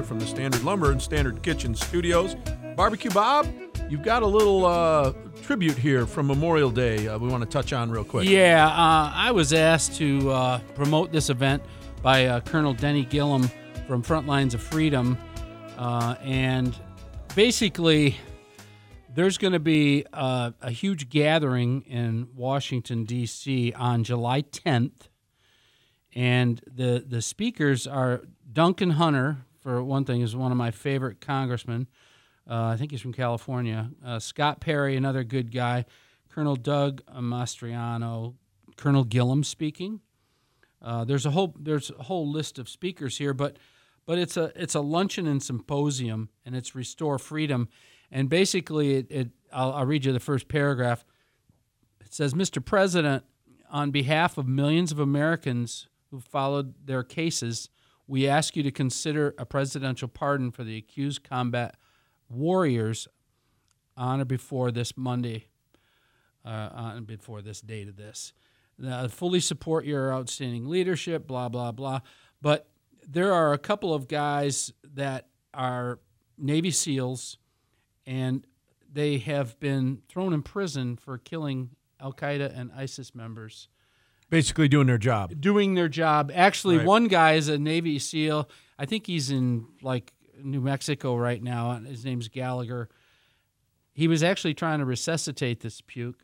from the Standard Lumber and Standard Kitchen studios. Barbecue Bob, you've got a little tribute here from Memorial Day we want to touch on real quick. Yeah, I was asked to promote this event by Colonel Denny Gillum from Frontlines of Freedom. And basically, there's going to be a huge gathering in Washington, D.C. on July 10th. And the speakers are Duncan Hunter, for one thing, is one of my favorite congressmen. I think he's from California. Scott Perry, another good guy. Colonel Doug Mastriano, Colonel Gillum speaking. There's a whole list of speakers here, but it's a luncheon and symposium, and it's Restore Freedom. And basically, I'll read you the first paragraph. It says, Mr. President, on behalf of millions of Americans who followed their cases, we ask you to consider a presidential pardon for the accused combat warriors on or before this Monday, before this date of this. Fully support your outstanding leadership, blah, blah, blah. But there are a couple of guys that are Navy SEALs, and they have been thrown in prison for killing Al-Qaeda and ISIS members. Basically doing their job. Actually, Right. One guy is a Navy SEAL. I think he's in, New Mexico right now. His name's Gallagher. He was actually trying to resuscitate this puke.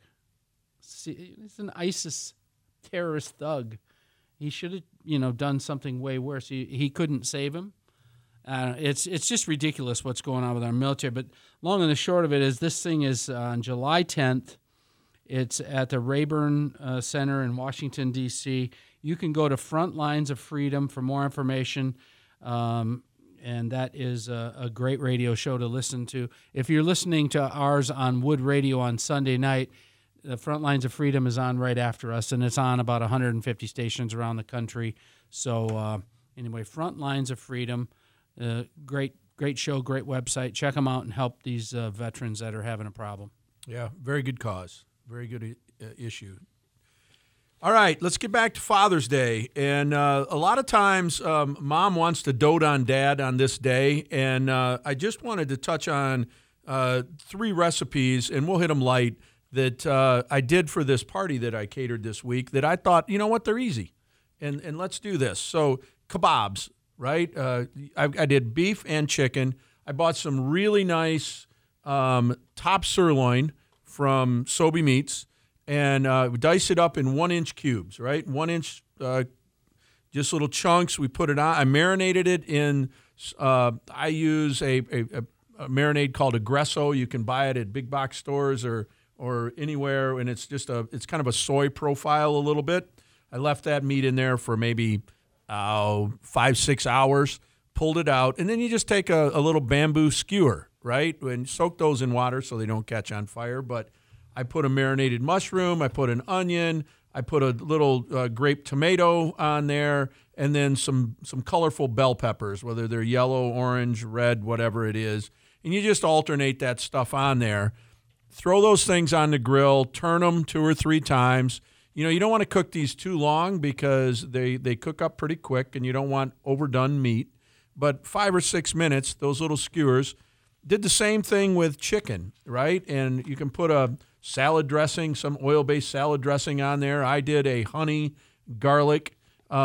He's an ISIS terrorist thug. He should have, done something way worse. He couldn't save him. It's just ridiculous what's going on with our military. But long and the short of it is this thing is on July 10th. It's at the Rayburn Center in Washington, D.C. You can go to Frontlines of Freedom for more information, and that is a great radio show to listen to. If you're listening to ours on Wood Radio on Sunday night, the Frontlines of Freedom is on right after us, and it's on about 150 stations around the country. So anyway, Frontlines of Freedom, great show, great website. Check them out and help these veterans that are having a problem. Yeah, very good cause. Very good issue. All right, let's get back to Father's Day. And a lot of times Mom wants to dote on Dad on this day. And I just wanted to touch on 3 recipes, and we'll hit them light, that I did for this party that I catered this week that I thought, you know what, they're easy. And let's do this. So kebabs, right? I did beef and chicken. I bought some really nice top sirloin from Sobe Meats, and we dice it up in 1-inch cubes, right? 1 inch, just little chunks. We put it on. I marinated it in, I use a marinade called Aggresso. You can buy it at big box stores or anywhere, and it's kind of a soy profile a little bit. I left that meat in there for maybe 5-6 hours, pulled it out, and then you just take a little bamboo skewer, right? And soak those in water so they don't catch on fire. But I put a marinated mushroom, I put an onion, I put a little grape tomato on there, and then some colorful bell peppers, whether they're yellow, orange, red, whatever it is. And you just alternate that stuff on there. Throw those things on the grill, turn them 2 or 3 times. You don't want to cook these too long because they cook up pretty quick, and you don't want overdone meat. But 5 or 6 minutes, those little skewers. Did the same thing with chicken, right? And you can put a salad dressing, some oil-based salad dressing on there. I did a honey garlic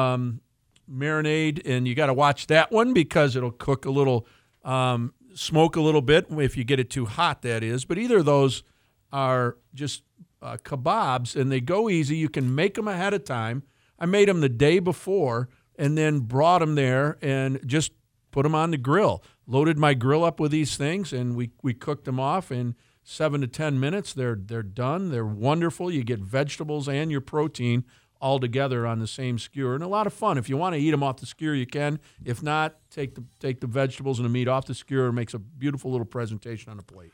marinade, and you got to watch that one because it'll cook a little, smoke a little bit if you get it too hot, that is. But either of those are just kebabs, and they go easy. You can make them ahead of time. I made them the day before and then brought them there and just put them on the grill. Loaded my grill up with these things, and we cooked them off in 7 to 10 minutes. They're done. They're wonderful. You get vegetables and your protein all together on the same skewer, and a lot of fun. If you want to eat them off the skewer, you can. If not, take the vegetables and the meat off the skewer. It makes a beautiful little presentation on a plate.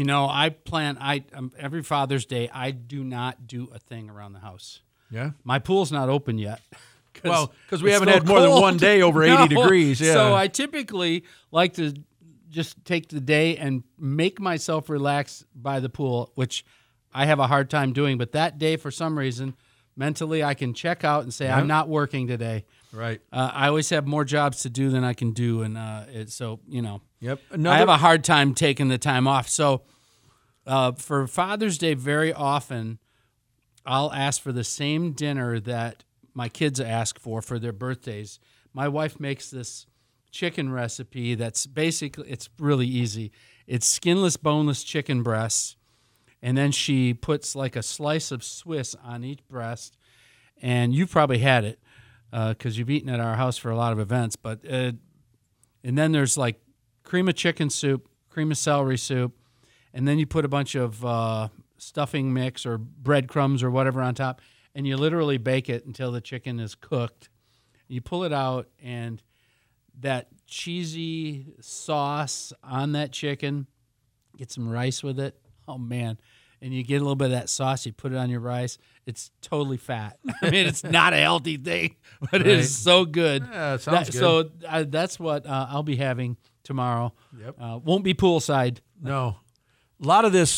Every Father's Day, I do not do a thing around the house. Yeah? My pool's not open yet. Because we haven't had more than one day over 80 degrees. Yeah. So I typically like to just take the day and make myself relax by the pool, which I have a hard time doing. But that day, for some reason, mentally I can check out and say, I'm not working today. Right. I always have more jobs to do than I can do, and so Yep. I have a hard time taking the time off. So for Father's Day, very often I'll ask for the same dinner that my kids ask for their birthdays. My wife makes this chicken recipe that's basically, it's really easy. It's skinless, boneless chicken breasts, and then she puts like a slice of Swiss on each breast, and you've probably had it because you've eaten at our house for a lot of events. But and then there's like cream of chicken soup, cream of celery soup, and then you put a bunch of stuffing mix or breadcrumbs or whatever on top, and you literally bake it until the chicken is cooked. You pull it out, and that cheesy sauce on that chicken, get some rice with it. Oh, man. And you get a little bit of that sauce, you put it on your rice. It's totally fat. I mean, it's not a healthy thing, but it is so good. Yeah, it sounds good. So that's what I'll be having tomorrow. Yep. Won't be poolside. No. A lot of this,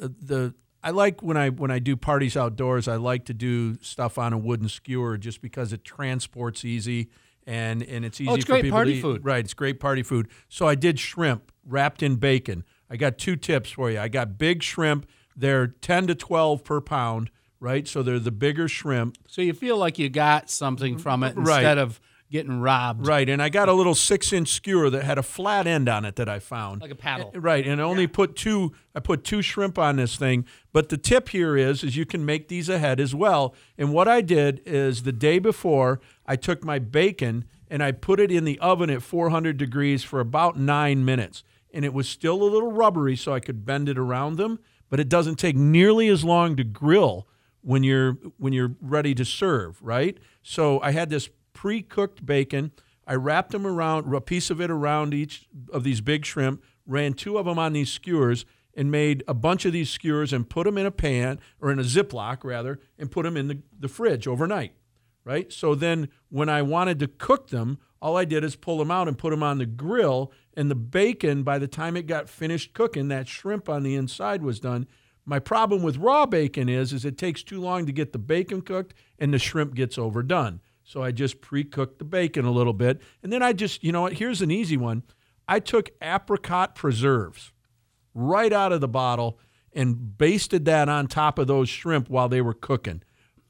I like when I do parties outdoors, I like to do stuff on a wooden skewer just because it transports easy and it's easy it's for great people party to eat. food. Right, it's great party food. So I did shrimp wrapped in bacon. I got 2 tips for you. I got big shrimp. They're 10 to 12 per pound, right? So they're the bigger shrimp. So you feel like you got something from it instead of getting robbed. Right, and I got a little 6-inch skewer that had a flat end on it that I found. Like a paddle. Right, and I only put 2 shrimp on this thing. But the tip here is you can make these ahead as well. And what I did is the day before, I took my bacon and I put it in the oven at 400 degrees for about 9 minutes. And it was still a little rubbery so I could bend it around them, but it doesn't take nearly as long to grill when you're ready to serve, right? So I had this pre-cooked bacon. I wrapped them around, a piece of it around each of these big shrimp, ran 2 of them on these skewers, and made a bunch of these skewers and put them in a pan, or in a Ziploc rather, and put them in the fridge overnight, right? So then when I wanted to cook them, all I did is pull them out and put them on the grill, and the bacon, by the time it got finished cooking, that shrimp on the inside was done. My problem with raw bacon is it takes too long to get the bacon cooked, and the shrimp gets overdone. So I just pre-cooked the bacon a little bit. And then I just, you know what, here's an easy one. I took apricot preserves right out of the bottle and basted that on top of those shrimp while they were cooking.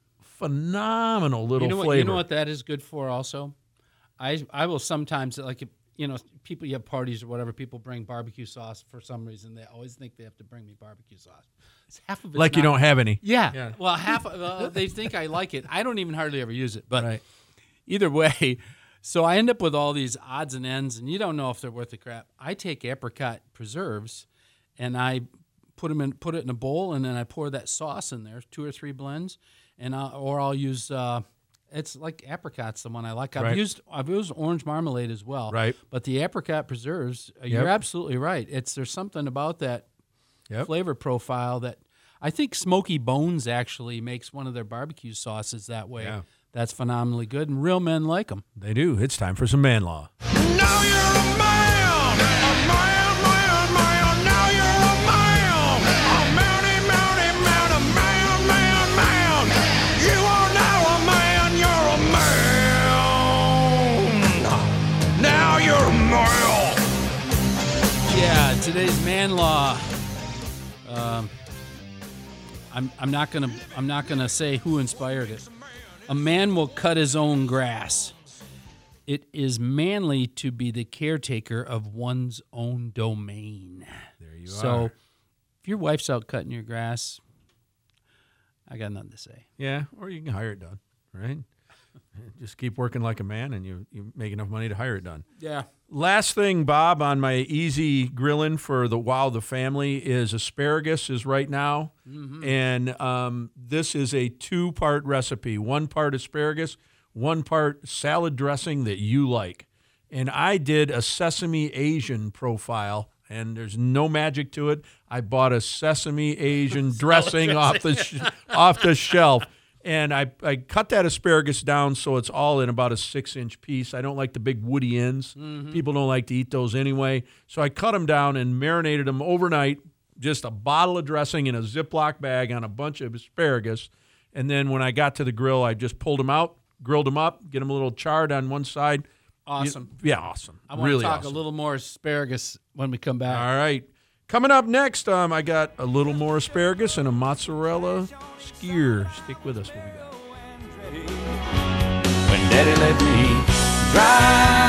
Phenomenal little flavor. You know what that is good for also? I will sometimes, like, people, you have parties or whatever, people bring barbecue sauce for some reason. They always think they have to bring me barbecue sauce. Half of it's like you don't have any. Yeah. Well, they think I like it. I don't even hardly ever use it. But either way, so I end up with all these odds and ends, and you don't know if they're worth the crap. I take apricot preserves, and I put it in a bowl, and then I pour that sauce in there, 2 or 3 blends, and I'll use. It's like apricot's the one I like. I've used orange marmalade as well. Right. But the apricot preserves, you're absolutely right. There's something about that flavor profile that I think Smoky Bones actually makes one of their barbecue sauces that way. Yeah. That's phenomenally good, and real men like them. They do. It's time for some man law. Now you're a man, a man, man, man. Now you're a man, a mounty, mounty, man, a man, man, man. You are now a man, you're a man. Now you're a man. Yeah, today's man law. I'm not gonna say who inspired it. A man will cut his own grass. It is manly to be the caretaker of one's own domain. There you are. So, if your wife's out cutting your grass, I got nothing to say. Yeah, or you can hire it done, right? Just keep working like a man, and you make enough money to hire it done. Yeah. Last thing, Bob, on my easy grilling for the family is asparagus is right now. Mm-hmm. And this is a 2-part recipe. 1 part asparagus, 1 part salad dressing that you like. And I did a sesame Asian profile, and there's no magic to it. I bought a sesame Asian dressing off the shelf. And I cut that asparagus down so it's all in about a 6-inch piece. I don't like the big woody ends. Mm-hmm. People don't like to eat those anyway. So I cut them down and marinated them overnight, just a bottle of dressing in a Ziploc bag on a bunch of asparagus. And then when I got to the grill, I just pulled them out, grilled them up, get them a little charred on one side. Awesome. Yeah, awesome. I want really to talk awesome. a little more asparagus when we come back. All right. Coming up next, I got a little more asparagus and a mozzarella skyr. Stick with us. We'll be back. When Daddy let me drive